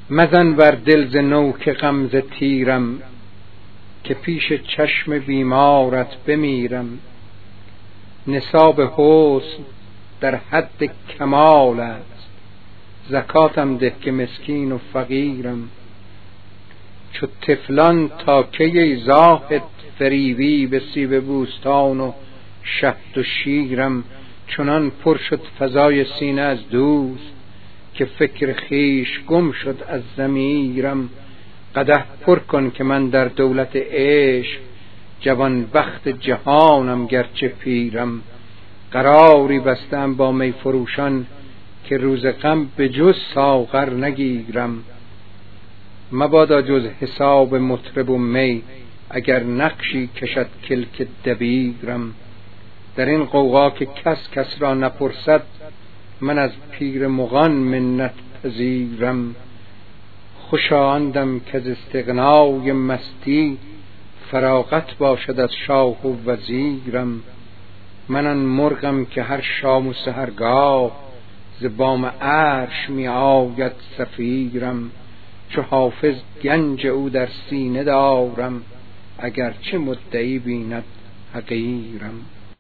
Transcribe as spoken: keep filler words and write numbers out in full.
مزن بر دل ز نوک غمزه تیرم، که پیش چشم بیمارت بمیرم. نصاب حسن در حد کمال است، زکاتم ده که مسکین و فقیرم. چو طفلان تا کی ای زاهد فریبی، به سیب بوستان و شهد و شیرم. چنان پر شد فضای سینه از دوست، که فکر خویش گم شد از ضمیرم. قدح پر کن که من در دولت عشق، جوان بخت جهانم گرچه پیرم. قراری بستم با می فروشان، که روز غم به جز ساغر نگیرم. مبادا جز حساب مطرب و می، اگر نقشی کشد کلک دبیرم. در این غوغا که کس کس را نپرسد، من از پیر مغان منت پذیرم. خوشا آن دم کز استغنای مستی، فراغت باشد از شاه و وزیرم. من آن مرغم که هر شام و سحرگاه، ز بام عرش می آید صفیرم. چو حافظ گنج او در سینه دارم، اگر چه مدعی بیند حقیرم.